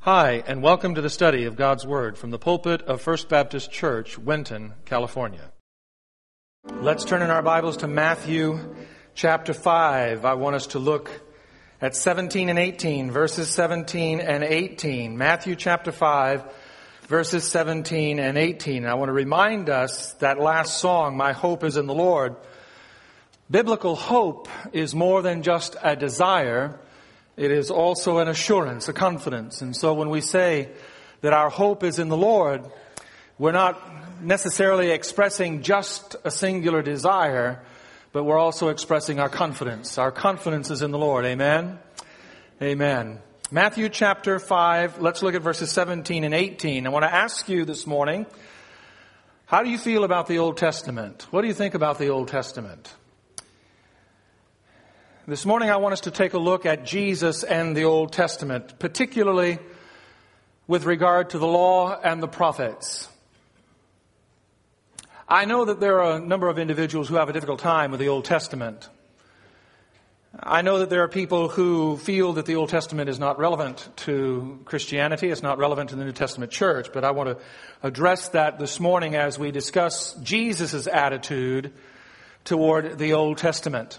Hi, and welcome to the study of God's Word from the pulpit of First Baptist Church, Winton, California. Let's turn in our Bibles to Matthew chapter 5. I want us to look at 17 and 18, verses 17 and 18. Matthew chapter 5, verses 17 and 18. I want to remind us that last song, My Hope is in the Lord. Biblical hope is more than just a desire. It is also an assurance, a confidence. And so when we say that our hope is in the Lord, we're not necessarily expressing just a singular desire, but we're also expressing our confidence. Our confidence is in the Lord. Amen? Amen. Matthew chapter 5, let's look at verses 17 and 18. I want to ask you this morning, how do you feel about the Old Testament? What do you think about the Old Testament? This morning I want us to take a look at Jesus and the Old Testament, particularly with regard to the law and the prophets. I know that there are a number of individuals who have a difficult time with the Old Testament. I know that there are people who feel that the Old Testament is not relevant to Christianity, it's not relevant to the New Testament church, but I want to address that this morning as we discuss Jesus' attitude toward the Old Testament.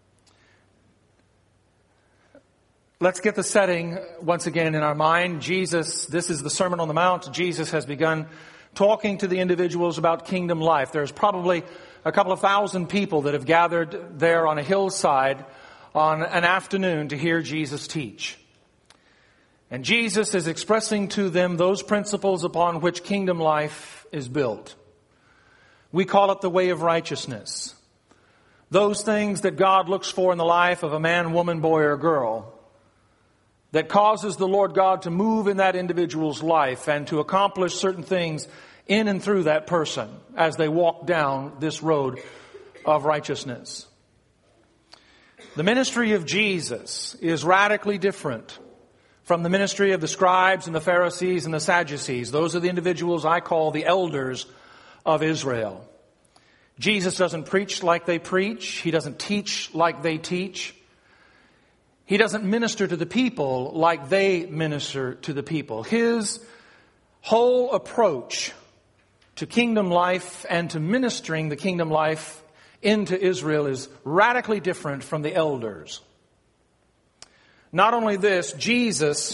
Let's get the setting once again in our mind. This is the Sermon on the Mount. Jesus has begun talking to the individuals about kingdom life. There's probably a couple of thousand people that have gathered there on a hillside on an afternoon to hear Jesus teach. And Jesus is expressing to them those principles upon which kingdom life is built. We call it the way of righteousness. Those things that God looks for in the life of a man, woman, boy, or girl, that causes the Lord God to move in that individual's life and to accomplish certain things in and through that person as they walk down this road of righteousness. The ministry of Jesus is radically different from the ministry of the scribes and the Pharisees and the Sadducees. Those are the individuals I call the elders of Israel. Jesus doesn't preach like they preach. He doesn't teach like they teach. He doesn't minister to the people like they minister to the people. His whole approach to kingdom life and to ministering the kingdom life into Israel is radically different from the elders. Not only this, Jesus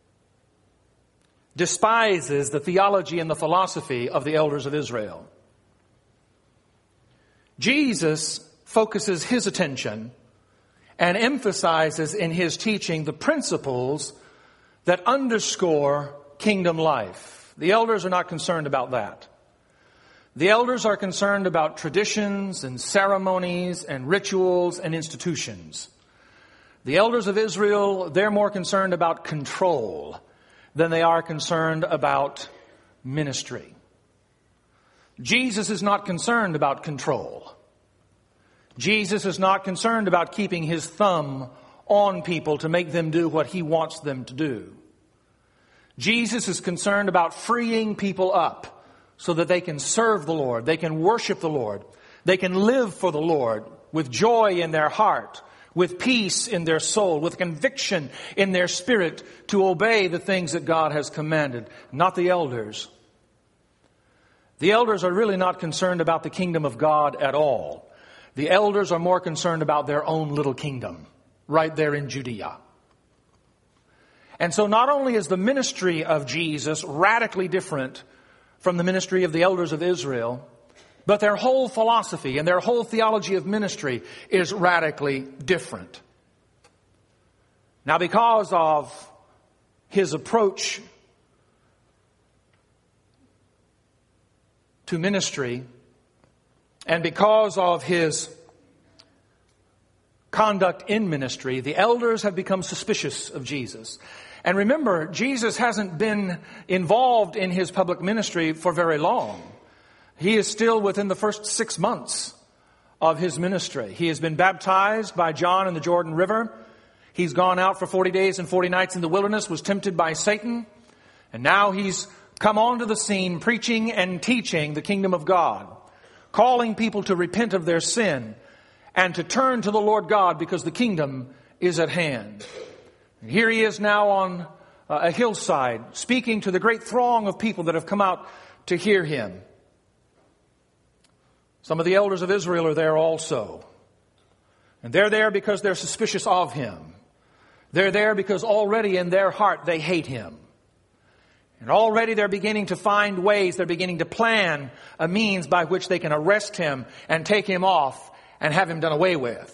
despises the theology and the philosophy of the elders of Israel. Jesus focuses his attention and emphasizes in his teaching the principles that underscore kingdom life. The elders are not concerned about that. The elders are concerned about traditions and ceremonies and rituals and institutions. The elders of Israel, they're more concerned about control than they are concerned about ministry. Jesus is not concerned about control. Jesus is not concerned about keeping his thumb on people to make them do what he wants them to do. Jesus is concerned about freeing people up so that they can serve the Lord, they can worship the Lord, they can live for the Lord with joy in their heart, with peace in their soul, with conviction in their spirit to obey the things that God has commanded, not the elders. The elders are really not concerned about the kingdom of God at all. The elders are more concerned about their own little kingdom right there in Judea. And so not only is the ministry of Jesus radically different from the ministry of the elders of Israel, but their whole philosophy and their whole theology of ministry is radically different. Now, because of his approach to ministry, and because of his conduct in ministry, the elders have become suspicious of Jesus. And remember, Jesus hasn't been involved in his public ministry for very long. He is still within the first 6 months of his ministry. He has been baptized by John in the Jordan River. He's gone out for 40 days and 40 nights in the wilderness, was tempted by Satan. And now he's come onto the scene preaching and teaching the kingdom of God, calling people to repent of their sin and to turn to the Lord God because the kingdom is at hand. And here he is now on a hillside, speaking to the great throng of people that have come out to hear him. Some of the elders of Israel are there also. And they're there because they're suspicious of him. They're there because already in their heart they hate him. And already they're beginning to find ways, they're beginning to plan a means by which they can arrest him and take him off and have him done away with.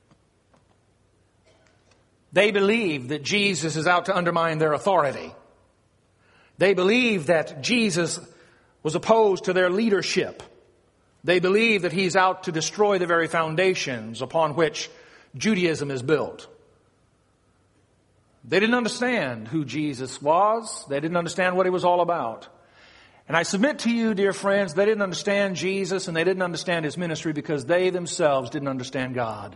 They believe that Jesus is out to undermine their authority. They believe that Jesus was opposed to their leadership. They believe that he's out to destroy the very foundations upon which Judaism is built. They didn't understand who Jesus was. They didn't understand what he was all about. And I submit to you, dear friends, they didn't understand Jesus and they didn't understand his ministry because they themselves didn't understand God.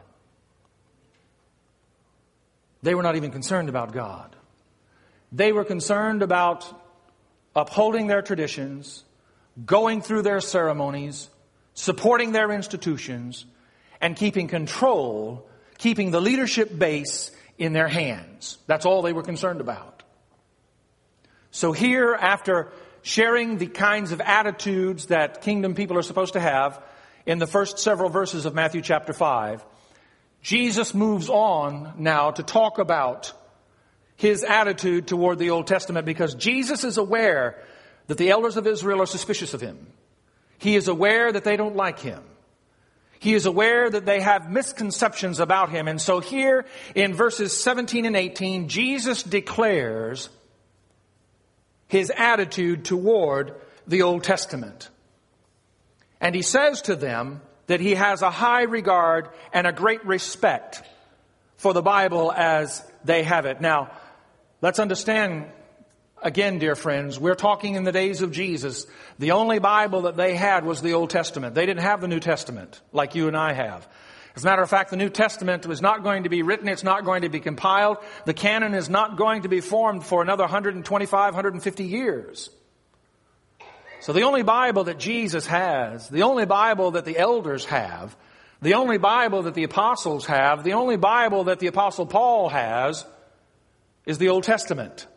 They were not even concerned about God. They were concerned about upholding their traditions, going through their ceremonies, supporting their institutions, and keeping control, keeping the leadership base in their hands. That's all they were concerned about. So here, after sharing the kinds of attitudes that kingdom people are supposed to have in the first several verses of Matthew chapter 5, Jesus moves on now to talk about his attitude toward the Old Testament because Jesus is aware that the elders of Israel are suspicious of him. He is aware that they don't like him. He is aware that they have misconceptions about him. And so here in verses 17 and 18, Jesus declares his attitude toward the Old Testament. And he says to them that he has a high regard and a great respect for the Bible as they have it. Now, let's understand, again, dear friends, we're talking in the days of Jesus. The only Bible that they had was the Old Testament. They didn't have the New Testament like you and I have. As a matter of fact, the New Testament was not going to be written. It's not going to be compiled. The canon is not going to be formed for another 125, 150 years. So the only Bible that Jesus has, the only Bible that the elders have, the only Bible that the apostles have, the only Bible that the Apostle Paul has is the Old Testament.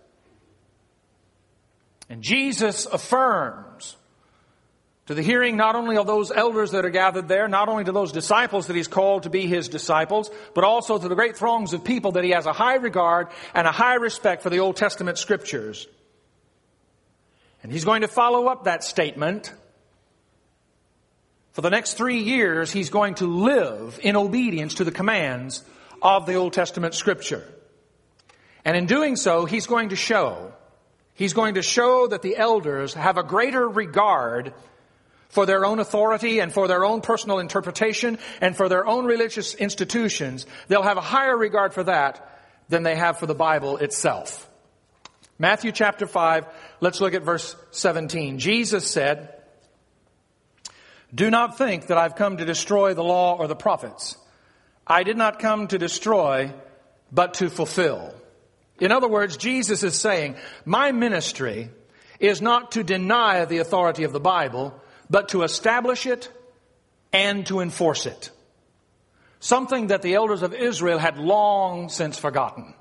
And Jesus affirms to the hearing not only of those elders that are gathered there, not only to those disciples that he's called to be his disciples, but also to the great throngs of people that he has a high regard and a high respect for the Old Testament scriptures. And he's going to follow up that statement. For the next 3 years, he's going to live in obedience to the commands of the Old Testament scripture. And in doing so, he's going to show that the elders have a greater regard for their own authority and for their own personal interpretation and for their own religious institutions. They'll have a higher regard for that than they have for the Bible itself. Matthew chapter 5, let's look at verse 17. Jesus said, "Do not think that I've come to destroy the law or the prophets. I did not come to destroy, but to fulfill." In other words, Jesus is saying, my ministry is not to deny the authority of the Bible, but to establish it and to enforce it. Something that the elders of Israel had long since forgotten.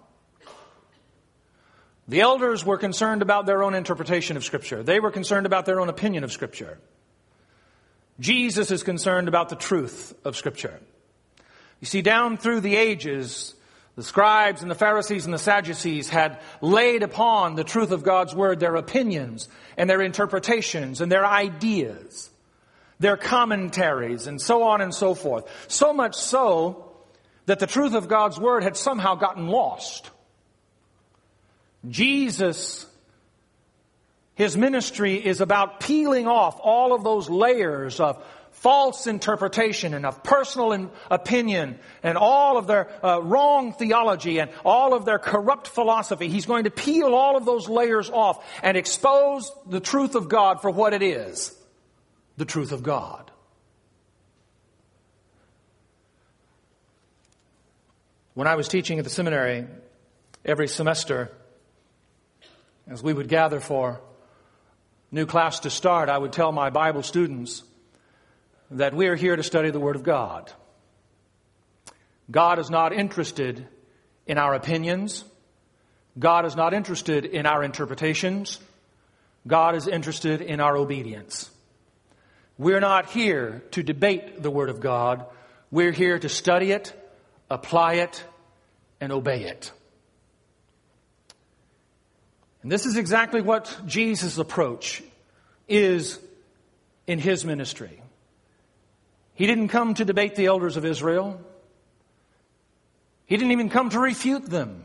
The elders were concerned about their own interpretation of Scripture. They were concerned about their own opinion of Scripture. Jesus is concerned about the truth of Scripture. You see, down through the ages, the scribes and the Pharisees and the Sadducees had laid upon the truth of God's Word their opinions and their interpretations and their ideas, their commentaries, and so on and so forth. So much so that the truth of God's Word had somehow gotten lost. Jesus, his ministry is about peeling off all of those layers of false interpretation and of personal opinion and all of their wrong theology and all of their corrupt philosophy. He's going to peel all of those layers off and expose the truth of God for what it is, the truth of God. When I was teaching at the seminary, every semester, as we would gather for new class to start, I would tell my Bible students that we are here to study the Word of God. God is not interested in our opinions. God is not interested in our interpretations. God is interested in our obedience. We're not here to debate the Word of God. We're here to study it, apply it, and obey it. And this is exactly what Jesus' approach is in His ministry. He didn't come to debate the elders of Israel. He didn't even come to refute them.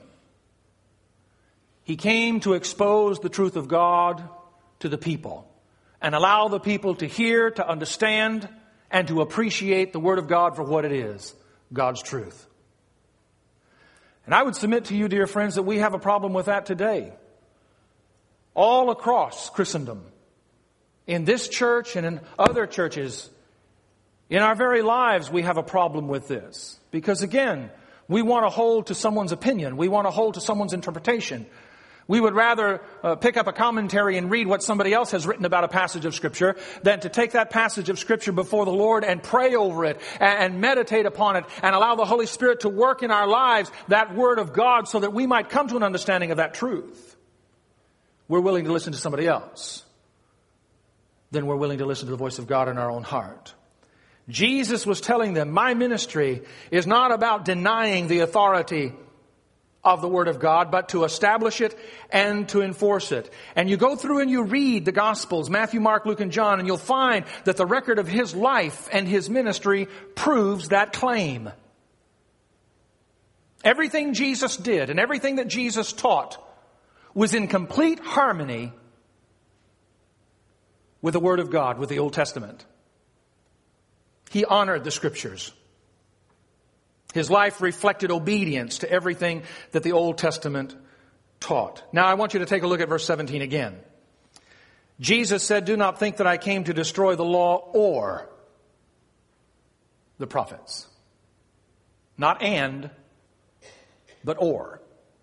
He came to expose the truth of God to the people and allow the people to hear, to understand, and to appreciate the Word of God for what it is, God's truth. And I would submit to you, dear friends, that we have a problem with that today. All across Christendom, in this church and in other churches, in our very lives, we have a problem with this. Because again, we want to hold to someone's opinion. We want to hold to someone's interpretation. We would rather pick up a commentary and read what somebody else has written about a passage of Scripture than to take that passage of Scripture before the Lord and pray over it and meditate upon it and allow the Holy Spirit to work in our lives that Word of God so that we might come to an understanding of that truth. We're willing to listen to somebody else. Then we're willing to listen to the voice of God in our own heart. Jesus was telling them, my ministry is not about denying the authority of the Word of God, but to establish it and to enforce it. And you go through and you read the Gospels, Matthew, Mark, Luke, and John, and you'll find that the record of His life and His ministry proves that claim. Everything Jesus did and everything that Jesus taught was in complete harmony with the Word of God, with the Old Testament. He honored the Scriptures. His life reflected obedience to everything that the Old Testament taught. Now I want you to take a look at verse 17 again. Jesus said, do not think that I came to destroy the law or the prophets. Not and, but or.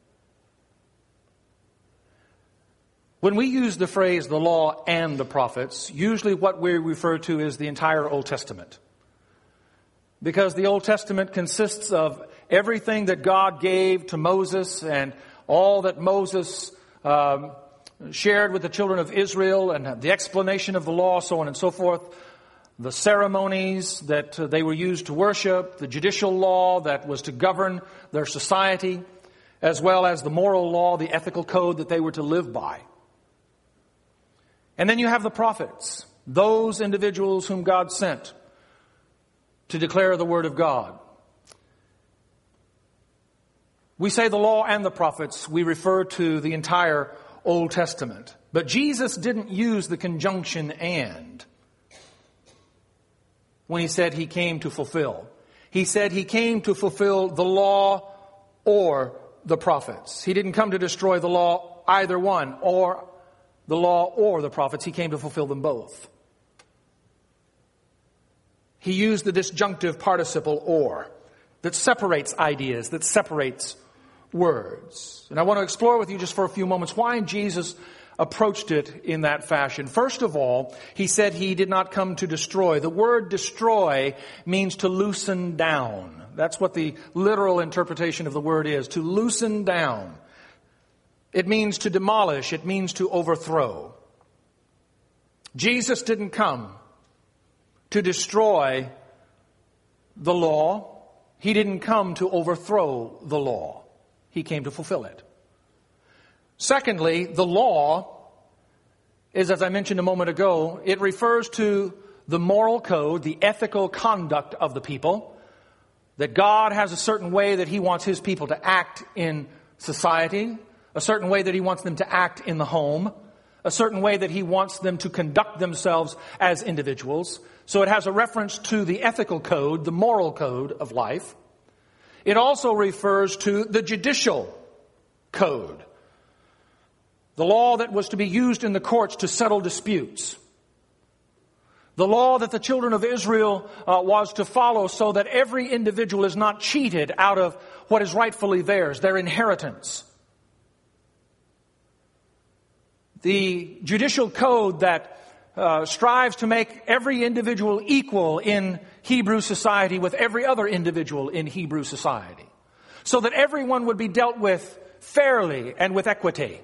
When we use the phrase the law and the prophets, usually what we refer to is the entire Old Testament. Because the Old Testament consists of everything that God gave to Moses and all that Moses shared with the children of Israel and the explanation of the law, so on and so forth. The ceremonies that they were used to worship, the judicial law that was to govern their society, as well as the moral law, the ethical code that they were to live by. And then you have the prophets, those individuals whom God sent to declare the Word of God. We say the law and the prophets, we refer to the entire Old Testament. But Jesus didn't use the conjunction and when He said He came to fulfill. He said He came to fulfill the law or the prophets. He didn't come to destroy the law, either one, or the law or the prophets. He came to fulfill them both. He used the disjunctive participle or that separates ideas, that separates words. And I want to explore with you just for a few moments why Jesus approached it in that fashion. First of all, He said He did not come to destroy. The word destroy means to loosen down. That's what the literal interpretation of the word is, to loosen down. It means to demolish. It means to overthrow. Jesus didn't come to destroy the law. He didn't come to overthrow the law. He came to fulfill it. Secondly, the law is, as I mentioned a moment ago, it refers to the moral code, the ethical conduct of the people, that God has a certain way that He wants His people to act in society, a certain way that He wants them to act in the home, a certain way that He wants them to conduct themselves as individuals. So it has a reference to the ethical code, the moral code of life. It also refers to the judicial code, the law that was to be used in the courts to settle disputes, the law that the children of Israel was to follow so that every individual is not cheated out of what is rightfully theirs, their inheritance. The judicial code that strives to make every individual equal in Hebrew society with every other individual in Hebrew society, so that everyone would be dealt with fairly and with equity.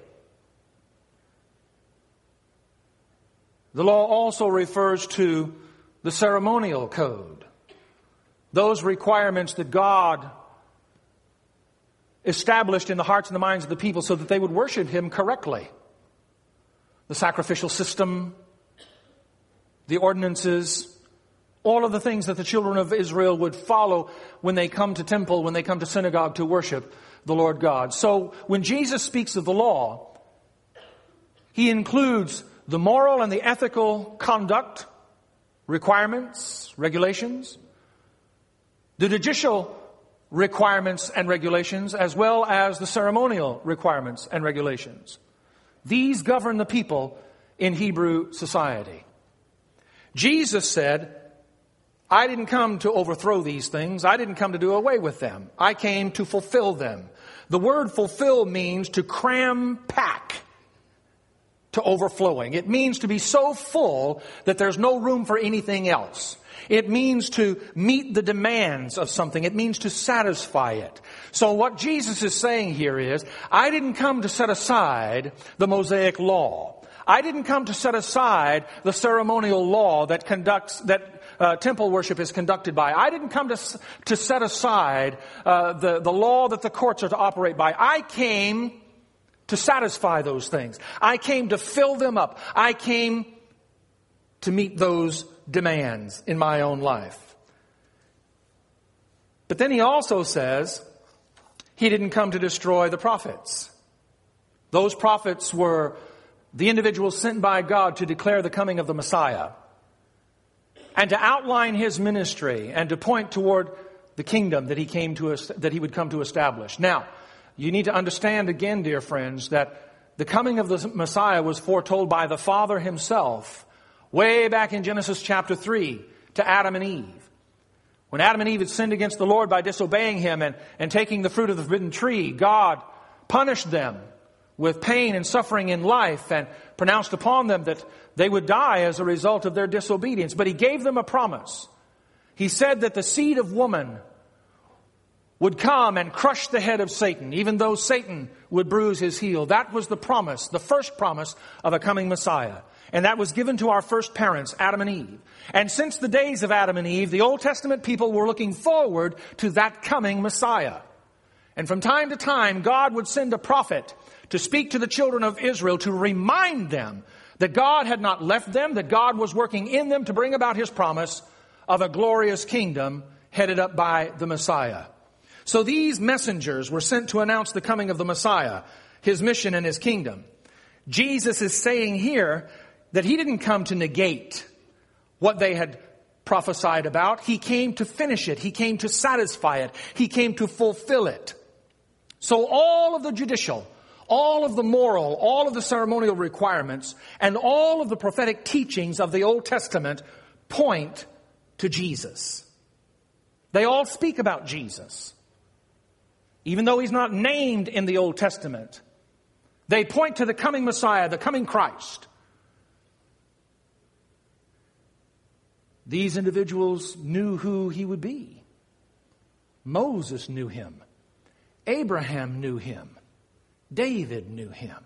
The law also refers to the ceremonial code, those requirements that God established in the hearts and the minds of the people so that they would worship Him correctly. The sacrificial system, the ordinances, all of the things that the children of Israel would follow when they come to temple, when they come to synagogue to worship the Lord God. So when Jesus speaks of the law, He includes the moral and the ethical conduct, requirements, regulations, the judicial requirements and regulations, as well as the ceremonial requirements and regulations. These govern the people in Hebrew society. Jesus said, I didn't come to overthrow these things. I didn't come to do away with them. I came to fulfill them. The word fulfill means to cram pack to overflowing. It means to be so full that there's no room for anything else. It means to meet the demands of something. It means to satisfy it. So what Jesus is saying here is, I didn't come to set aside the Mosaic law. I didn't come to set aside the ceremonial law that temple worship is conducted by. I didn't come to set aside the law that the courts are to operate by. I came to satisfy those things. I came to fill them up. I came to meet those demands in my own life. But then He also says He didn't come to destroy the prophets. Those prophets were the individuals sent by God to declare the coming of the Messiah and to outline His ministry and to point toward the kingdom that He would come to establish. Now, you need to understand again, dear friends, that the coming of the Messiah was foretold by the Father Himself way back in Genesis chapter 3 to Adam and Eve. When Adam and Eve had sinned against the Lord by disobeying Him and taking the fruit of the forbidden tree, God punished them with pain and suffering in life and pronounced upon them that they would die as a result of their disobedience. But He gave them a promise. He said that the seed of woman would come and crush the head of Satan, even though Satan would bruise his heel. That was the promise, the first promise of a coming Messiah. And that was given to our first parents, Adam and Eve. And since the days of Adam and Eve, the Old Testament people were looking forward to that coming Messiah. And from time to time, God would send a prophet to speak to the children of Israel to remind them that God had not left them, that God was working in them to bring about His promise of a glorious kingdom headed up by the Messiah. So these messengers were sent to announce the coming of the Messiah, His mission and His kingdom. Jesus is saying here that He didn't come to negate what they had prophesied about. He came to finish it. He came to satisfy it. He came to fulfill it. So all of the judicial, all of the moral, all of the ceremonial requirements, and all of the prophetic teachings of the Old Testament point to Jesus. They all speak about Jesus. Even though He's not named in the Old Testament, they point to the coming Messiah, the coming Christ. These individuals knew who He would be. Moses knew Him. Abraham knew Him. David knew Him.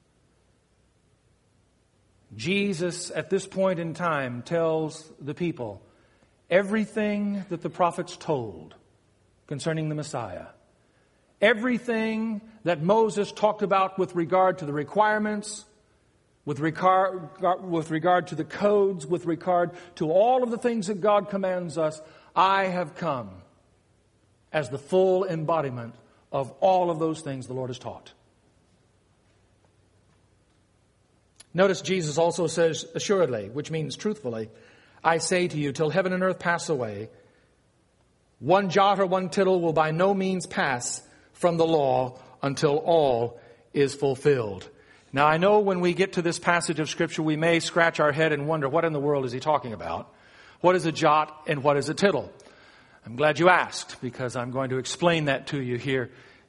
Jesus, at this point in time, tells the people everything that the prophets told concerning the Messiah. Everything that Moses talked about with regard to the requirements, with regard to the codes, with regard to all of the things that God commands us, I have come as the full embodiment of all of those things the Lord has taught. Notice Jesus also says, assuredly, which means truthfully, I say to you, till heaven and earth pass away, one jot or one tittle will by no means pass from the law until all is fulfilled. Now, I know when we get to this passage of Scripture, we may scratch our head and wonder, what in the world is he talking about? What is a jot and what is a tittle? I'm glad you asked, because I'm going to explain that to you here.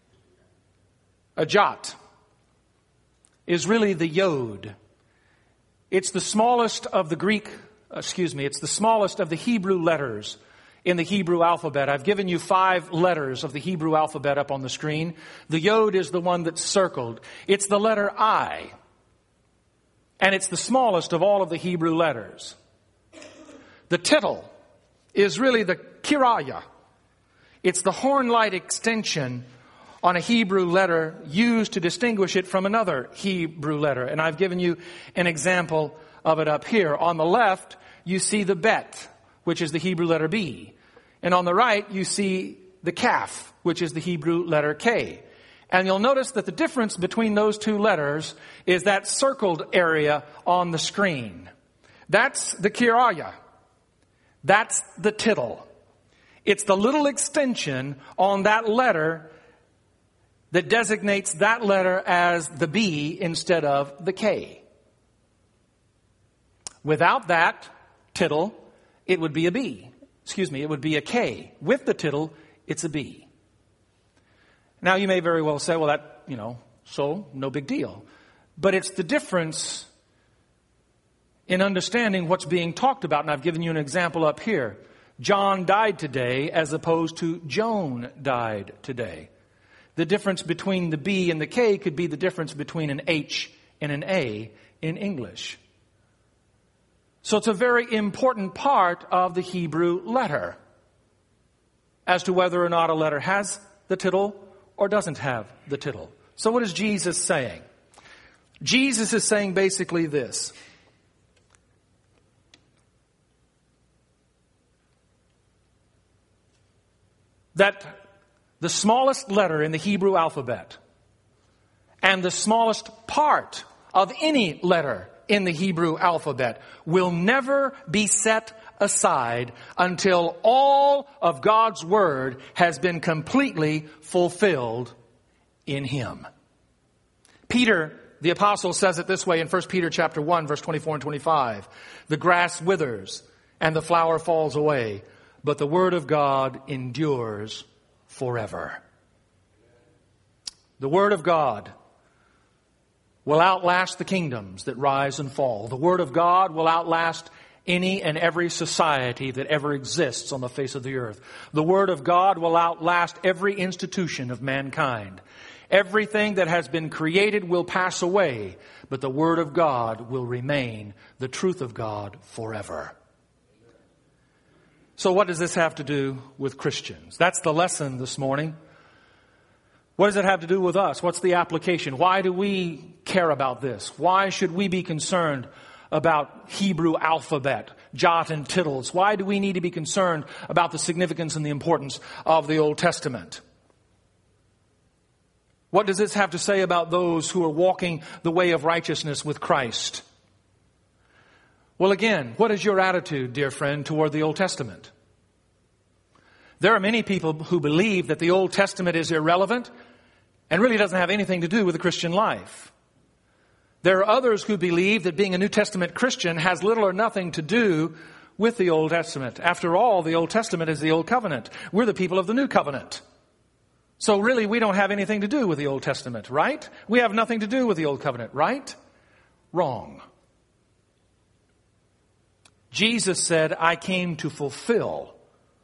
A jot is really the yod. It's the smallest of the it's the smallest of the Hebrew letters in the Hebrew alphabet. I've given you 5 letters of the Hebrew alphabet up on the screen. The Yod is the one that's circled. It's the letter I. And it's the smallest of all of the Hebrew letters. The tittle is really the kiraya. It's the horn-like extension on a Hebrew letter used to distinguish it from another Hebrew letter. And I've given you an example of it up here. On the left, you see the bet, which is the Hebrew letter B. And on the right, you see the kaf, which is the Hebrew letter K. And you'll notice that the difference between those 2 letters is that circled area on the screen. That's the kiraya. That's the tittle. It's the little extension on that letter that designates that letter as the B instead of the K. Without that tittle, it would be a B. It would be a K. With the tittle, it's a B. Now you may very well say, well, that, so no big deal. But it's the difference in understanding what's being talked about. And I've given you an example up here. John died today as opposed to Joan died today. The difference between the B and the K could be the difference between an H and an A in English. So it's a very important part of the Hebrew letter as to whether or not a letter has the tittle or doesn't have the tittle. So what is Jesus saying? Jesus is saying basically this. That the smallest letter in the Hebrew alphabet and the smallest part of any letter in the Hebrew alphabet will never be set aside until all of God's Word has been completely fulfilled in Him. Peter, the apostle, says it this way in 1 Peter chapter 1, verse 24 and 25. The grass withers and the flower falls away, but the Word of God endures forever. The Word of God will outlast the kingdoms that rise and fall. The Word of God will outlast any and every society that ever exists on the face of the earth. The Word of God will outlast every institution of mankind. Everything that has been created will pass away, but the Word of God will remain, the truth of God, forever. So what does this have to do with Christians? That's the lesson this morning. What does it have to do with us? What's the application? Why do we care about this? Why should we be concerned about Hebrew alphabet, jot and tittles? Why do we need to be concerned about the significance and the importance of the Old Testament? What does this have to say about those who are walking the way of righteousness with Christ? Well, again, what is your attitude, dear friend, toward the Old Testament? There are many people who believe that the Old Testament is irrelevant and really doesn't have anything to do with the Christian life. There are others who believe that being a New Testament Christian has little or nothing to do with the Old Testament. After all, the Old Testament is the Old Covenant. We're the people of the New Covenant. So really, we don't have anything to do with the Old Testament, right? We have nothing to do with the Old Covenant, right? Wrong. Jesus said, I came to fulfill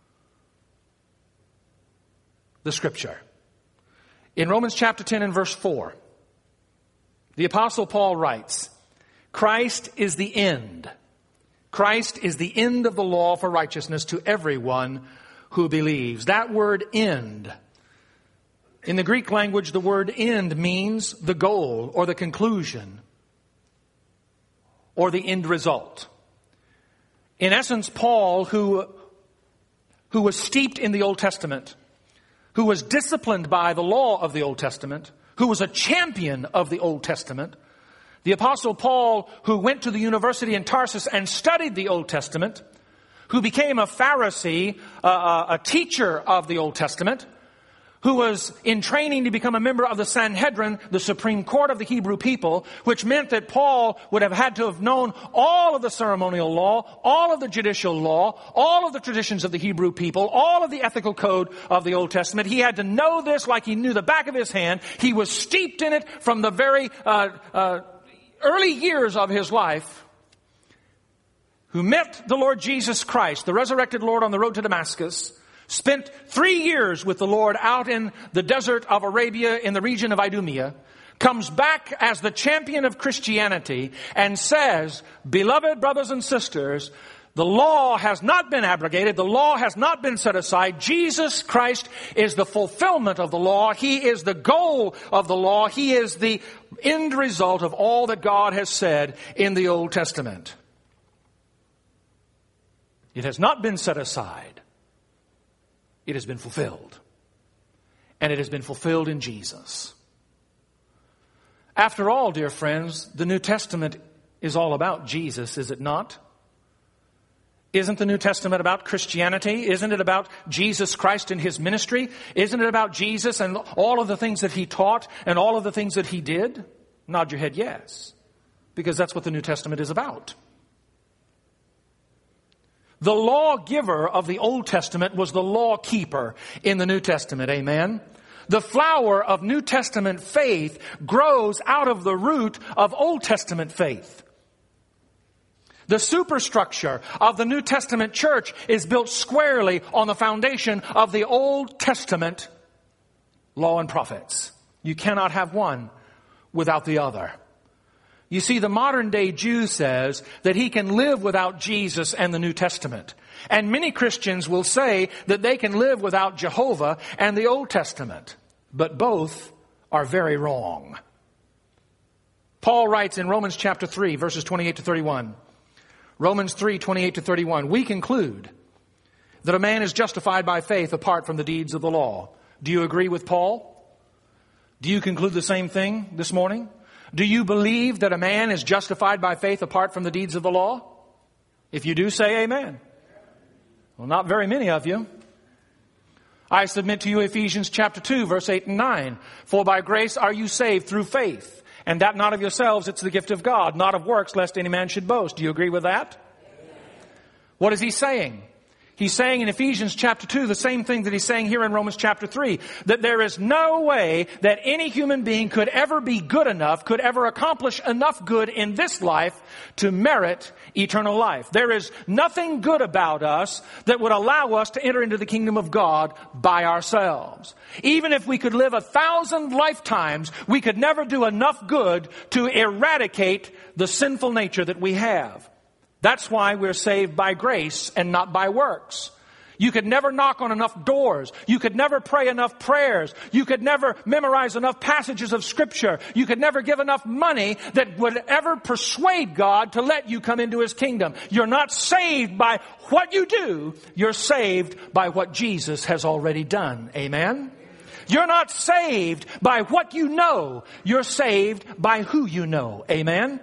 the Scripture. In Romans chapter 10 and verse 4, the Apostle Paul writes, Christ is the end. Christ is the end of the law for righteousness to everyone who believes. That word end, in the Greek language, the word end means the goal or the conclusion or the end result. In essence, Paul, who was steeped in the Old Testament, who was disciplined by the law of the Old Testament, who was a champion of the Old Testament, the Apostle Paul, who went to the university in Tarsus and studied the Old Testament, who became a Pharisee, a teacher of the Old Testament, who was in training to become a member of the Sanhedrin, the Supreme Court of the Hebrew people, which meant that Paul would have had to have known all of the ceremonial law, all of the judicial law, all of the traditions of the Hebrew people, all of the ethical code of the Old Testament. He had to know this like he knew the back of his hand. He was steeped in it from the very early years of his life. who met the Lord Jesus Christ, the resurrected Lord, on the road to Damascus, spent 3 years with the Lord out in the desert of Arabia in the region of Idumea, comes back as the champion of Christianity and says, beloved brothers and sisters, the law has not been abrogated. The law has not been set aside. Jesus Christ is the fulfillment of the law. He is the goal of the law. He is the end result of all that God has said in the Old Testament. It has not been set aside. It has been fulfilled. And it has been fulfilled in Jesus. After all, dear friends, the New Testament is all about Jesus, is it not? Isn't the New Testament about Christianity? Isn't it about Jesus Christ and His ministry? Isn't it about Jesus and all of the things that He taught and all of the things that He did? Nod your head yes, because that's what the New Testament is about. The lawgiver of the Old Testament was the law keeper in the New Testament. Amen? The flower of New Testament faith grows out of the root of Old Testament faith. The superstructure of the New Testament church is built squarely on the foundation of the Old Testament law and prophets. You cannot have one without the other. You see, the modern day Jew says that he can live without Jesus and the New Testament. And many Christians will say that they can live without Jehovah and the Old Testament. But both are very wrong. Paul writes in Romans chapter 3, verses 28 to 31. Romans 3, 28 to 31. We conclude that a man is justified by faith apart from the deeds of the law. Do you agree with Paul? Do you conclude the same thing this morning? Do you believe that a man is justified by faith apart from the deeds of the law? If you do, say amen. Well, not very many of you. I submit to you Ephesians chapter 2, verse 8 and 9. For by grace are you saved through faith, and that not of yourselves, it's the gift of God, not of works, lest any man should boast. Do you agree with that? What is he saying? He's saying in Ephesians chapter 2 the same thing that he's saying here in Romans chapter 3. That there is no way that any human being could ever be good enough, could ever accomplish enough good in this life to merit eternal life. There is nothing good about us that would allow us to enter into the kingdom of God by ourselves. Even if we could live 1,000 lifetimes, we could never do enough good to eradicate the sinful nature that we have. That's why we're saved by grace and not by works. You could never knock on enough doors. You could never pray enough prayers. You could never memorize enough passages of Scripture. You could never give enough money that would ever persuade God to let you come into His kingdom. You're not saved by what you do. You're saved by what Jesus has already done. Amen? You're not saved by what you know. You're saved by who you know. Amen?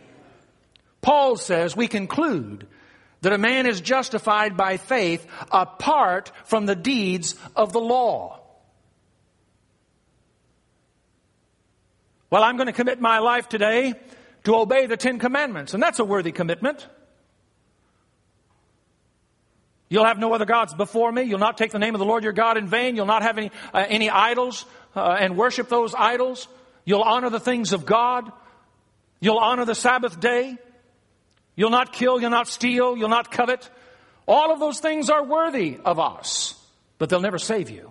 Paul says we conclude that a man is justified by faith apart from the deeds of the law. Well, I'm going to commit my life today to obey the 10 Commandments, and that's a worthy commitment. You'll have no other gods before me. You'll not take the name of the Lord your God in vain. You'll not have any idols and worship those idols. You'll honor the things of God. You'll honor the Sabbath day. You'll not kill, you'll not steal, you'll not covet. All of those things are worthy of us, but they'll never save you.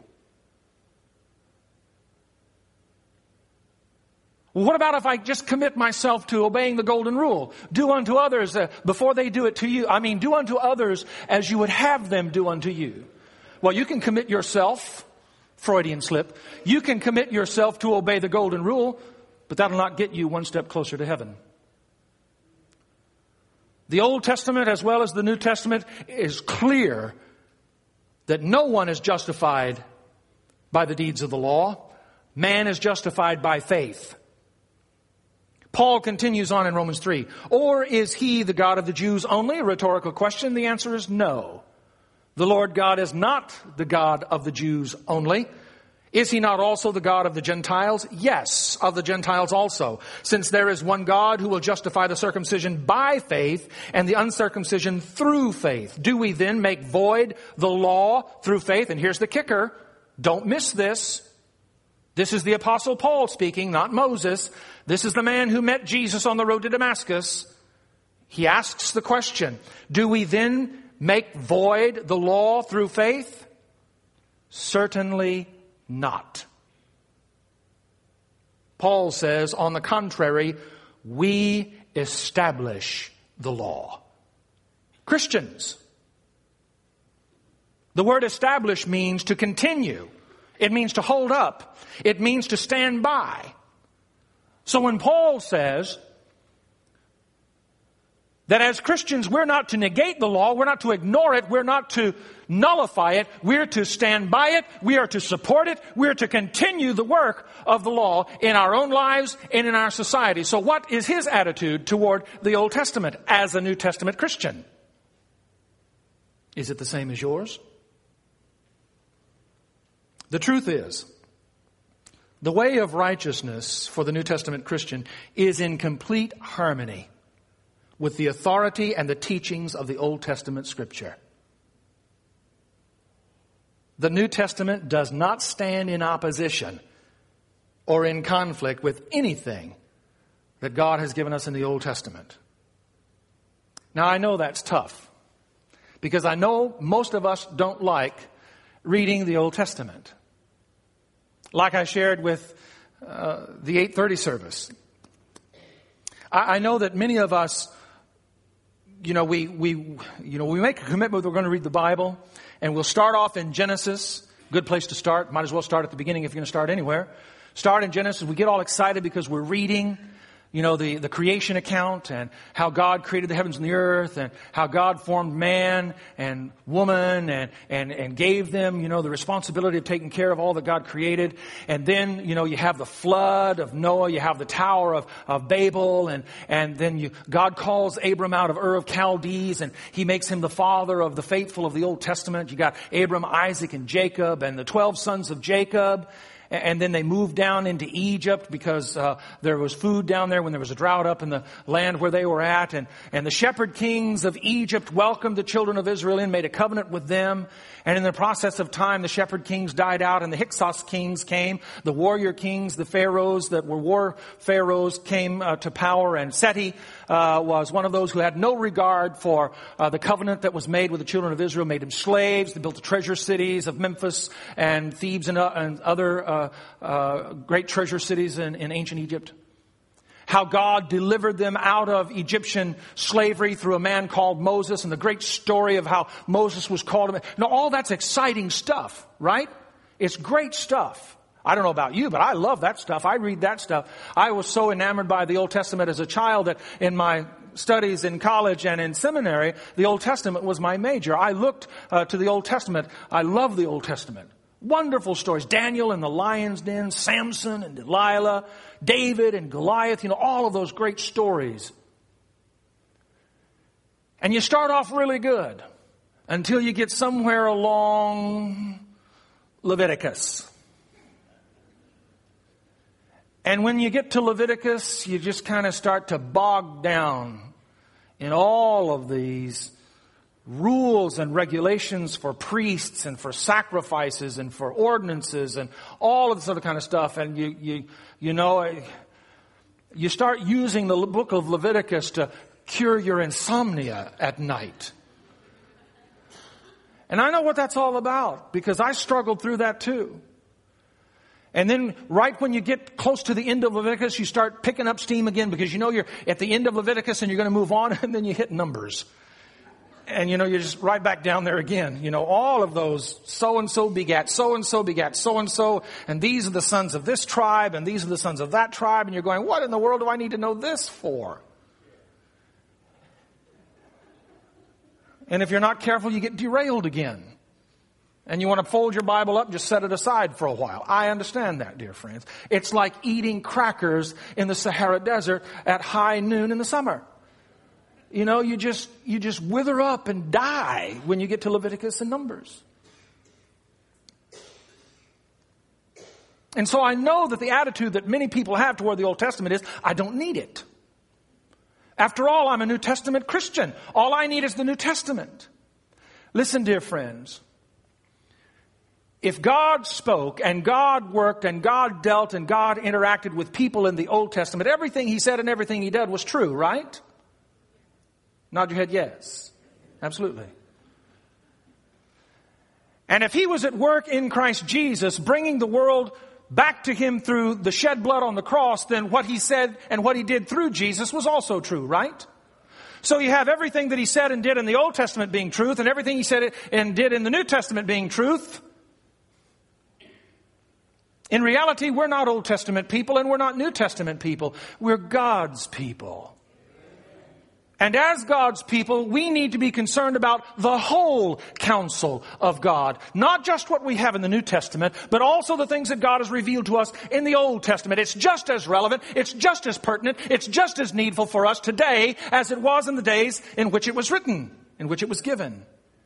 Well, what about if I just commit myself to obeying the golden rule? Do unto others before they do it to you. Do unto others as you would have them do unto you. Well, you can commit yourself, Freudian slip. You can commit yourself to obey the golden rule, but that'll not get you one step closer to heaven. The Old Testament as well as the New Testament is clear that no one is justified by the deeds of the law. Man is justified by faith. Paul continues on in Romans 3. Or is He the God of the Jews only? A rhetorical question. The answer is no. The Lord God is not the God of the Jews only. Is He not also the God of the Gentiles? Yes, of the Gentiles also. Since there is one God who will justify the circumcision by faith and the uncircumcision through faith. Do we then make void the law through faith? And here's the kicker. Don't miss this. This is the Apostle Paul speaking, not Moses. This is the man who met Jesus on the road to Damascus. he asks the question, do we then make void the law through faith? Certainly not. Paul says, on the contrary, we establish the law. Christians. The word establish means to continue. It means to hold up. It means to stand by. So when Paul says that as Christians we're not to negate the law, we're not to ignore it, we're not to nullify it, we're to stand by it, we are to support it, we're to continue the work of the law in our own lives and in our society. So what is his attitude toward the Old Testament as a New Testament Christian? Is it the same as yours? The truth is, the way of righteousness for the New Testament Christian is in complete harmony with the authority and the teachings of the Old Testament Scripture. The New Testament does not stand in opposition or in conflict with anything that God has given us in the Old Testament. Now, I know that's tough because I know most of us don't like reading the Old Testament. Like I shared with the 8:30 service. I know that many of us, we make a commitment that we're going to read the Bible, and we'll start off in Genesis. Good place to start. Might as well start at the beginning if you're going to start anywhere. Start in Genesis. We get all excited because we're reading, the creation account and how God created the heavens and the earth and how God formed man and woman and gave them, the responsibility of taking care of all that God created. And then, you have the flood of Noah, you have the Tower of Babel, and then God calls Abram out of Ur of Chaldees, and he makes him the father of the faithful of the Old Testament. You got Abram, Isaac, and Jacob, and the 12 sons of Jacob. And then they moved down into Egypt because there was food down there when there was a drought up in the land where they were at. And the shepherd kings of Egypt welcomed the children of Israel in, made a covenant with them. And in the process of time, the shepherd kings died out and the Hyksos kings came. The warrior kings, the pharaohs that were war pharaohs came to power. And Seti was one of those who had no regard for the covenant that was made with the children of Israel, made them slaves. They built the treasure cities of Memphis and Thebes and other great treasure cities in ancient Egypt. How God delivered them out of Egyptian slavery through a man called Moses, and the great story of how Moses was called. Now, all that's exciting stuff, right? It's great stuff. I don't know about you, but I love that stuff. I read that stuff. I was so enamored by the Old Testament as a child that in my studies in college and in seminary, the Old Testament was my major. I looked to the Old Testament. I love the Old Testament. Wonderful stories. Daniel in the lion's den, Samson and Delilah, David and Goliath, all of those great stories. And you start off really good until you get somewhere along Leviticus. And when you get to Leviticus, you just kind of start to bog down in all of these rules and regulations for priests and for sacrifices and for ordinances and all of this other kind of stuff. And you start using the book of Leviticus to cure your insomnia at night. And I know what that's all about because I struggled through that too. And then right when you get close to the end of Leviticus, you start picking up steam again because you're at the end of Leviticus and you're going to move on, and then you hit Numbers. And, you're just right back down there again. All of those so-and-so begat so-and-so begat so-and-so. And these are the sons of this tribe. And these are the sons of that tribe. And you're going, what in the world do I need to know this for? And if you're not careful, you get derailed again. And you want to fold your Bible up and just set it aside for a while. I understand that, dear friends. It's like eating crackers in the Sahara Desert at high noon in the summer. You just wither up and die when you get to Leviticus and Numbers. And so I know that the attitude that many people have toward the Old Testament is, I don't need it. After all, I'm a New Testament Christian. All I need is the New Testament. Listen, dear friends. If God spoke and God worked and God dealt and God interacted with people in the Old Testament, everything He said and everything He did was true, right? Nod your head yes. Absolutely. And if he was at work in Christ Jesus, bringing the world back to him through the shed blood on the cross, then what he said and what he did through Jesus was also true, right? So you have everything that he said and did in the Old Testament being truth, and everything he said and did in the New Testament being truth. In reality, we're not Old Testament people and we're not New Testament people. We're God's people. And as God's people, we need to be concerned about the whole counsel of God. Not just what we have in the New Testament, but also the things that God has revealed to us in the Old Testament. It's just as relevant, it's just as pertinent, it's just as needful for us today as it was in the days in which it was written, in which it was given.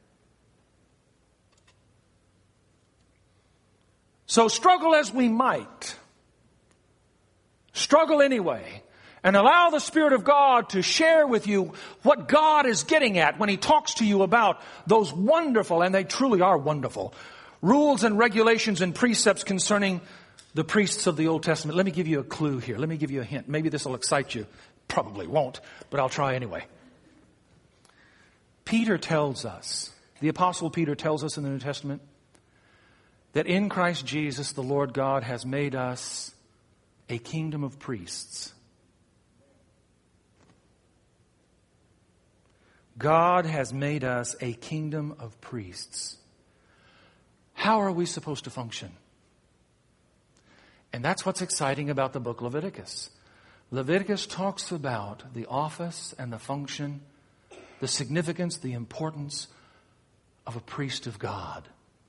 So struggle as we might, struggle anyway, and allow the Spirit of God to share with you what God is getting at when He talks to you about those wonderful, and they truly are wonderful, rules and regulations and precepts concerning the priests of the Old Testament. Let me give you a clue here. Let me give you a hint. Maybe this will excite you. Probably won't, but I'll try anyway. Peter tells us, the Apostle Peter tells us in the New Testament, that in Christ Jesus the Lord God has made us a kingdom of priests. God has made us a kingdom of priests. How are we supposed to function? And that's what's exciting about the book Leviticus. Leviticus talks about the office and the function, the significance, the importance of a priest of God.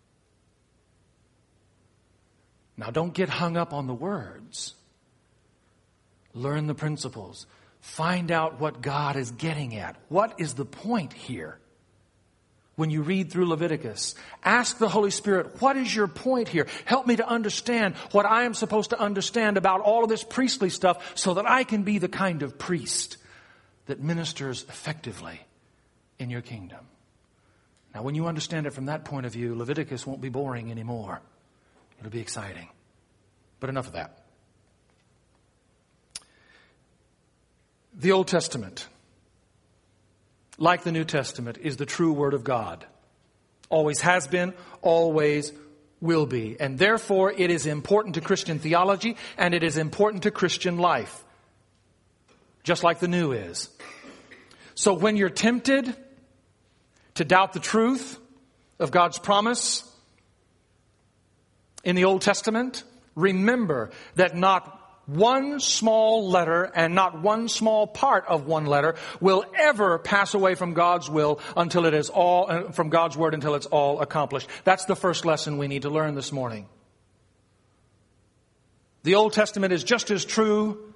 Now, don't get hung up on the words. Learn the principles. Find out what God is getting at. What is the point here? When you read through Leviticus, ask the Holy Spirit, what is your point here? Help me to understand what I am supposed to understand about all of this priestly stuff so that I can be the kind of priest that ministers effectively in your kingdom. Now, when you understand it from that point of view, Leviticus won't be boring anymore. It'll be exciting. But enough of that. The Old Testament, like the New Testament, is the true Word of God. Always has been, always will be. And therefore, it is important to Christian theology and it is important to Christian life. Just like the New is. So when you're tempted to doubt the truth of God's promise in the Old Testament, remember that not one small letter and not one small part of one letter will ever pass away from God's will until it is all, from God's word until it's all accomplished. That's the first lesson we need to learn this morning. The Old Testament is just as true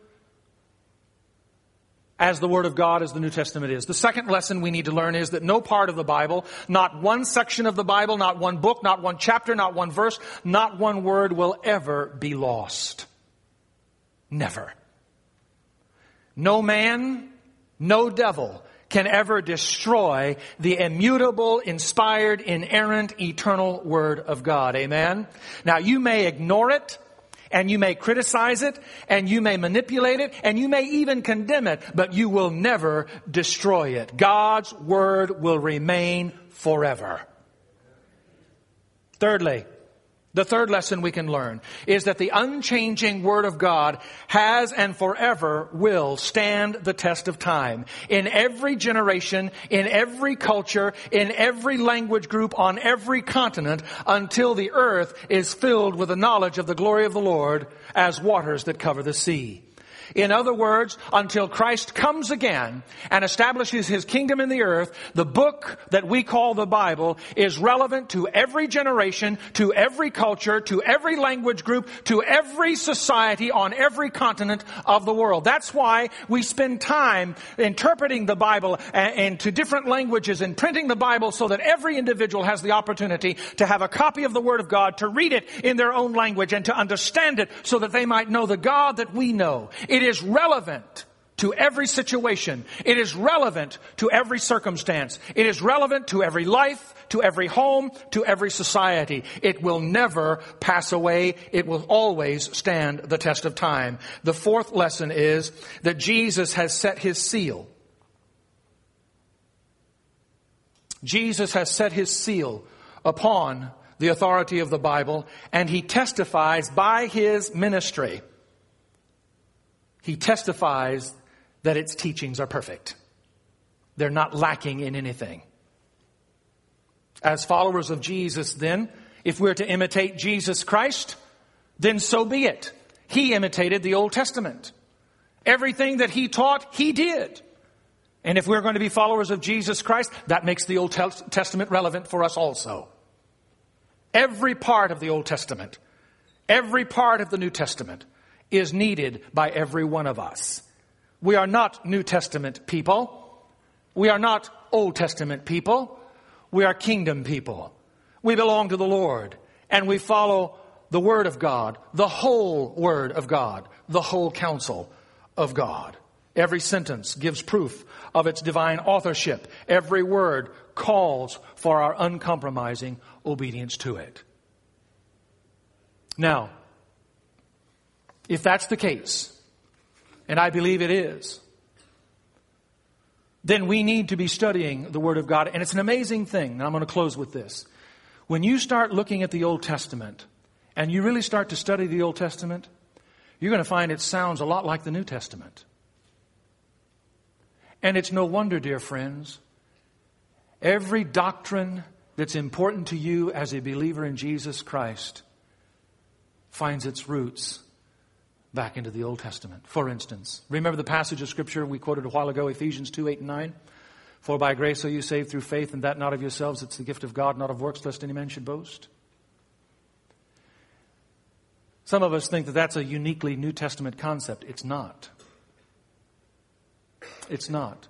as the Word of God as the New Testament is. The second lesson we need to learn is that no part of the Bible, not one section of the Bible, not one book, not one chapter, not one verse, not one word will ever be lost. Never. No man, no devil can ever destroy the immutable, inspired, inerrant, eternal Word of God. Amen? Now you may ignore it, and you may criticize it, and you may manipulate it, and you may even condemn it, but you will never destroy it. God's Word will remain forever. Thirdly, the third lesson we can learn is that the unchanging Word of God has and forever will stand the test of time. In every generation, in every culture, in every language group, on every continent, until the earth is filled with the knowledge of the glory of the Lord as waters that cover the sea. In other words, until Christ comes again and establishes His kingdom in the earth, the book that we call the Bible is relevant to every generation, to every culture, to every language group, to every society on every continent of the world. That's why we spend time interpreting the Bible into different languages and printing the Bible so that every individual has the opportunity to have a copy of the Word of God, to read it in their own language and to understand it so that they might know the God that we know. It is relevant to every situation. It is relevant to every circumstance. It is relevant to every life, to every home, to every society. It will never pass away. It will always stand the test of time. The fourth lesson is that Jesus has set His seal Jesus has set his seal upon the authority of the Bible, and he testifies by his ministry. He testifies that its teachings are perfect. They're not lacking in anything. As followers of Jesus, then, if we're to imitate Jesus Christ, then so be it. He imitated the Old Testament. Everything that he taught, he did. And if we're going to be followers of Jesus Christ, that makes the Old Testament relevant for us also. Every part of the Old Testament, every part of the New Testament is needed by every one of us. We are not New Testament people. We are not Old Testament people. We are kingdom people. We belong to the Lord, and we follow the Word of God, the whole Word of God, the whole counsel of God. Every sentence gives proof of its divine authorship. Every word calls for our uncompromising obedience to it. Now, if that's the case, and I believe it is, then we need to be studying the Word of God. And it's an amazing thing, and I'm going to close with this. When you start looking at the Old Testament, and you really start to study the Old Testament, you're going to find it sounds a lot like the New Testament. And it's no wonder, dear friends, every doctrine that's important to you as a believer in Jesus Christ finds its roots back into the Old Testament. For instance, remember the passage of Scripture we quoted a while ago, Ephesians 2:8-9? For by grace are you saved through faith, and that not of yourselves, it's the gift of God, not of works, lest any man should boast. Some of us think that that's a uniquely New Testament concept. It's not. It's not.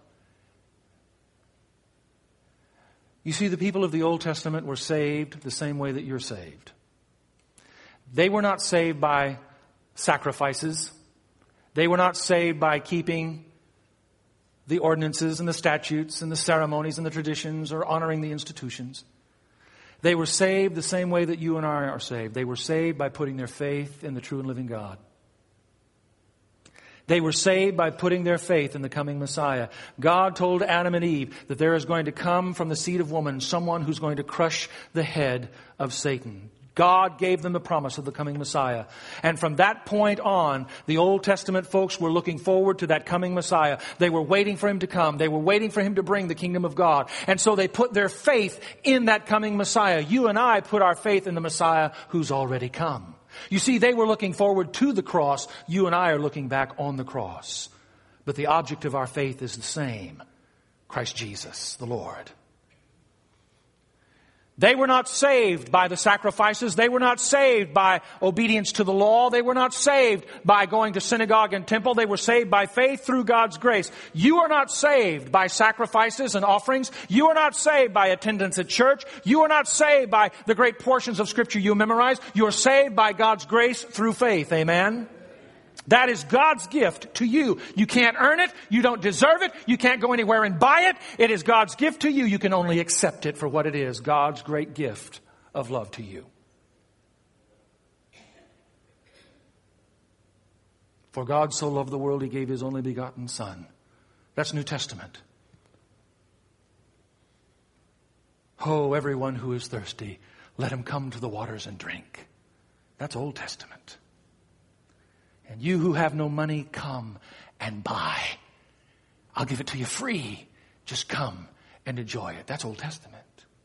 You see, the people of the Old Testament were saved the same way that you're saved. They were not saved by sacrifices. They were not saved by keeping the ordinances and the statutes and the ceremonies and the traditions or honoring the institutions. They were saved the same way that you and I are saved. They were saved by putting their faith in the true and living God. They were saved by putting their faith in the coming Messiah. God told Adam and Eve that there is going to come from the seed of woman someone who's going to crush the head of Satan. God gave them the promise of the coming Messiah. And from that point on, the Old Testament folks were looking forward to that coming Messiah. They were waiting for him to come. They were waiting for him to bring the kingdom of God. And so they put their faith in that coming Messiah. You and I put our faith in the Messiah who's already come. You see, they were looking forward to the cross. You and I are looking back on the cross. But the object of our faith is the same. Christ Jesus, the Lord. They were not saved by the sacrifices. They were not saved by obedience to the law. They were not saved by going to synagogue and temple. They were saved by faith through God's grace. You are not saved by sacrifices and offerings. You are not saved by attendance at church. You are not saved by the great portions of Scripture you memorize. You are saved by God's grace through faith. Amen? That is God's gift to you. You can't earn it. You don't deserve it. You can't go anywhere and buy it. It is God's gift to you. You can only accept it for what it is. God's great gift of love to you. For God so loved the world, He gave His only begotten Son. That's New Testament. Oh, everyone who is thirsty, let him come to the waters and drink. That's Old Testament. And you who have no money, come and buy. I'll give it to you free. Just come and enjoy it. That's Old Testament.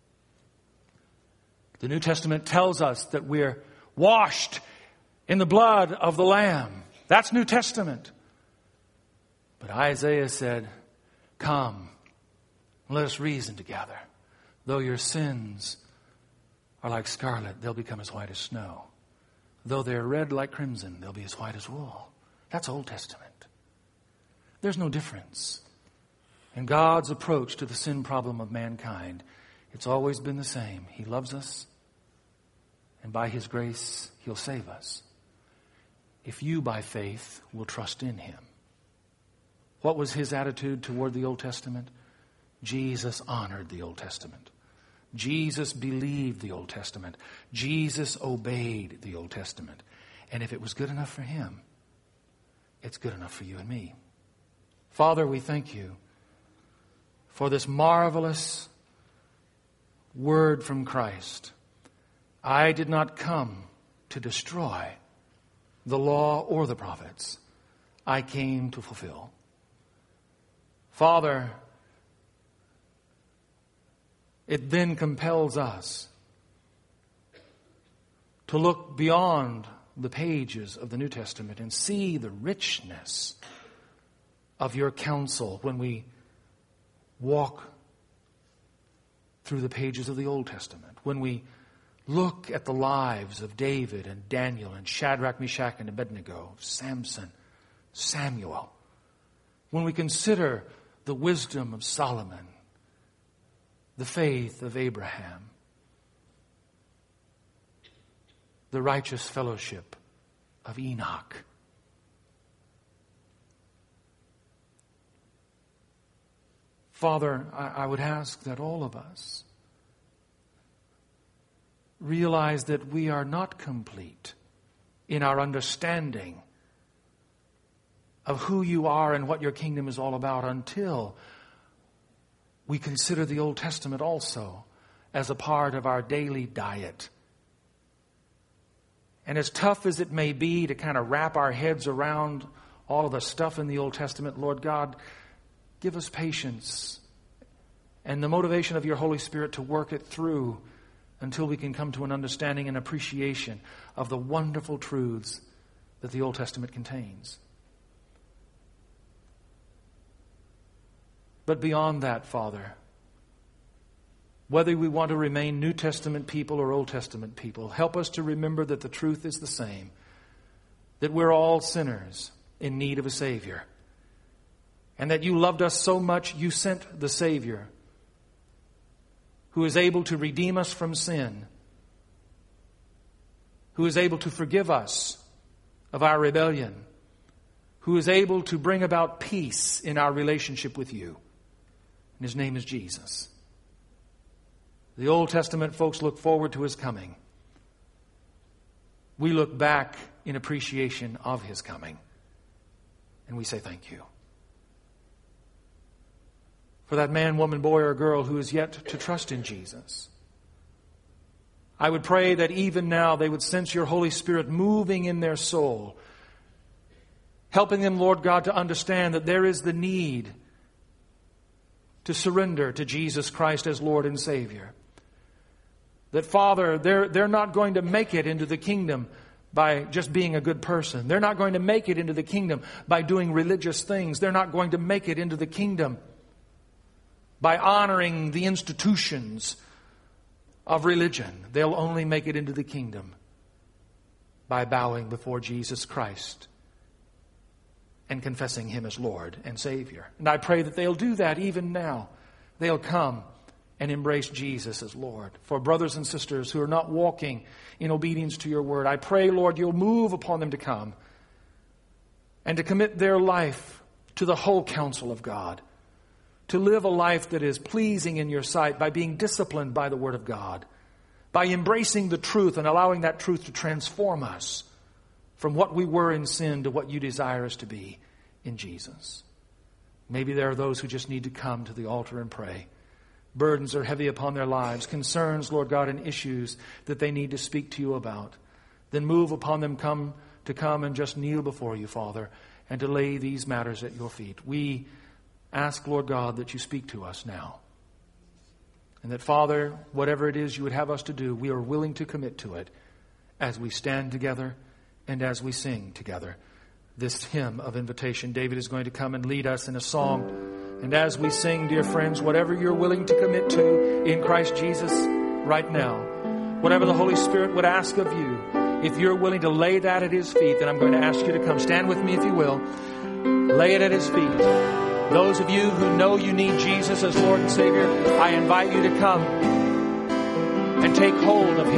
The New Testament tells us that we're washed in the blood of the Lamb. That's New Testament. But Isaiah said, come, let us reason together. Though your sins are like scarlet, they'll become as white as snow. Though they're red like crimson, they'll be as white as wool. That's Old Testament. There's no difference. In God's approach to the sin problem of mankind, it's always been the same. He loves us, and by His grace, He'll save us. If you, by faith, will trust in Him. What was His attitude toward the Old Testament? Jesus honored the Old Testament. Jesus believed the Old Testament. Jesus obeyed the Old Testament. And if it was good enough for Him, it's good enough for you and me. Father, we thank You for this marvelous word from Christ. I did not come to destroy the law or the prophets. I came to fulfill. Father, it then compels us to look beyond the pages of the New Testament and see the richness of your counsel when we walk through the pages of the Old Testament, when we look at the lives of David and Daniel and Shadrach, Meshach, and Abednego, Samson, Samuel, when we consider the wisdom of Solomon, the faith of Abraham, the righteous fellowship of Enoch. Father, I would ask that all of us realize that we are not complete in our understanding of who you are and what your kingdom is all about until we consider the Old Testament also as a part of our daily diet. And as tough as it may be to kind of wrap our heads around all of the stuff in the Old Testament, Lord God, give us patience and the motivation of your Holy Spirit to work it through until we can come to an understanding and appreciation of the wonderful truths that the Old Testament contains. But beyond that, Father, whether we want to remain New Testament people or Old Testament people, help us to remember that the truth is the same, that we're all sinners in need of a Savior, and that you loved us so much you sent the Savior who is able to redeem us from sin, who is able to forgive us of our rebellion, who is able to bring about peace in our relationship with you. And his name is Jesus. The Old Testament folks look forward to his coming. We look back in appreciation of his coming. And we say thank you. For that man, woman, boy, or girl who is yet to trust in Jesus, I would pray that even now they would sense your Holy Spirit moving in their soul, helping them, Lord God, to understand that there is the need to surrender to Jesus Christ as Lord and Savior. That, Father, they're not going to make it into the kingdom by just being a good person. They're not going to make it into the kingdom by doing religious things. They're not going to make it into the kingdom by honoring the institutions of religion. They'll only make it into the kingdom by bowing before Jesus Christ and confessing him as Lord and Savior. And I pray that they'll do that even now. They'll come and embrace Jesus as Lord. For brothers and sisters who are not walking in obedience to your word, I pray, Lord, you'll move upon them to come and to commit their life to the whole counsel of God, to live a life that is pleasing in your sight by being disciplined by the word of God, by embracing the truth and allowing that truth to transform us from what we were in sin to what you desire us to be in Jesus. Maybe there are those who just need to come to the altar and pray. Burdens are heavy upon their lives, concerns, Lord God, and issues that they need to speak to you about. Then move upon them to come and just kneel before you, Father, and to lay these matters at your feet. We ask, Lord God, that you speak to us now. And that, Father, whatever it is you would have us to do, we are willing to commit to it as we stand together and as we sing together this hymn of invitation. David is going to come and lead us in a song. And as we sing, dear friends, whatever you're willing to commit to in Christ Jesus right now, whatever the Holy Spirit would ask of you, if you're willing to lay that at his feet, then I'm going to ask you to come. Stand with me if you will. Lay it at his feet. Those of you who know you need Jesus as Lord and Savior, I invite you to come and take hold of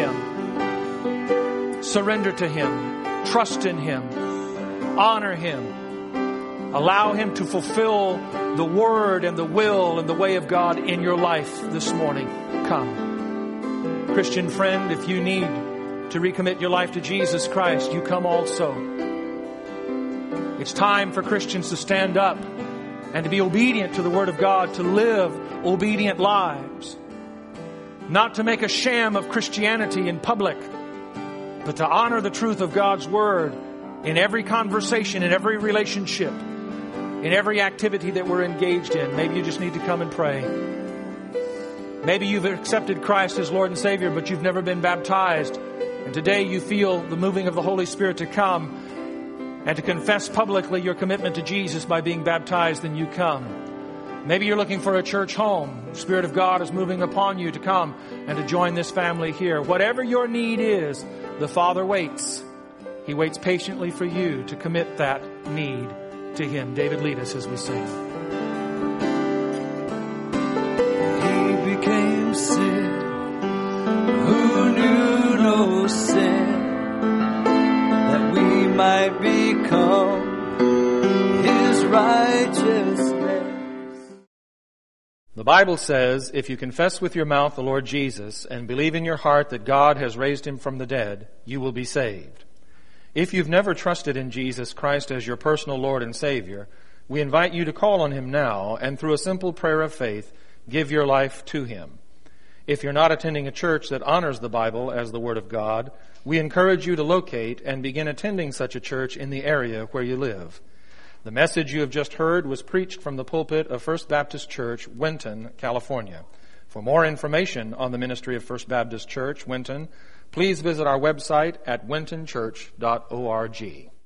him. Surrender to him. Trust in him. Honor him. Allow him to fulfill the word and the will and the way of God in your life this morning. Come. Christian friend, if you need to recommit your life to Jesus Christ, you come also. It's time for Christians to stand up and to be obedient to the Word of God, to live obedient lives. not to make a sham of Christianity in public, but to honor the truth of God's Word in every conversation, in every relationship, in every activity that we're engaged in. Maybe you just need to come and pray. Maybe you've accepted Christ as Lord and Savior, but you've never been baptized. And today you feel the moving of the Holy Spirit to come and to confess publicly your commitment to Jesus by being baptized, then you come. Maybe you're looking for a church home. The Spirit of God is moving upon you to come and to join this family here. Whatever your need is, the Father waits. He waits patiently for you to commit that need to Him. David, lead us as we sing. He became sin, who knew no sin, that we might become His righteousness. The Bible says, if you confess with your mouth the Lord Jesus and believe in your heart that God has raised Him from the dead, you will be saved. If you've never trusted in Jesus Christ as your personal Lord and Savior, we invite you to call on Him now and through a simple prayer of faith, give your life to Him. If you're not attending a church that honors the Bible as the Word of God, we encourage you to locate and begin attending such a church in the area where you live. The message you have just heard was preached from the pulpit of First Baptist Church, Winton, California. For more information on the ministry of First Baptist Church, Winton, please visit our website at wintonchurch.org.